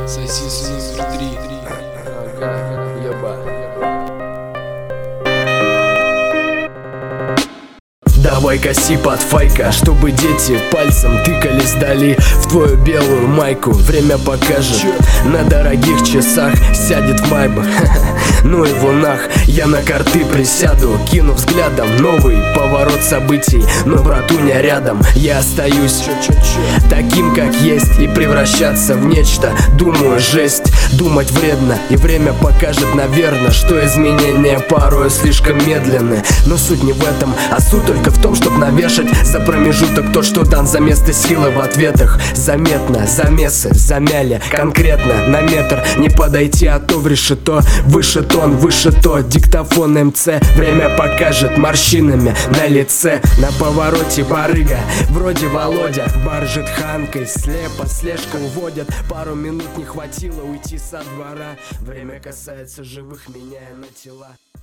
Сосиска номер 3. Ага, еба. Давай коси под файка, чтобы дети пальцем тыкались вдали в твою белую майку. Время покажет, на дорогих часах сядет в майбах. Ну и в лунах я на карты присяду, кину взглядом новый поворот событий. Но братуня рядом, я остаюсь таким как есть, и превращаться в нечто, думаю, жесть. Думать вредно, и время покажет, наверное, что изменения порой слишком медленны. Но суть не в этом, а суть только в том, чтоб навешать за промежуток то, что дан за место силы в ответах. Заметно, замесы замяли конкретно на метр. Не подойти, а то в решето. Выше тон, выше то, диктофон МЦ. Время покажет морщинами на лице. На повороте барыга, вроде Володя, баржит ханкой, слепо слежка уводят. Пару минут не хватило уйти со двора. Время касается живых, меняя на тела.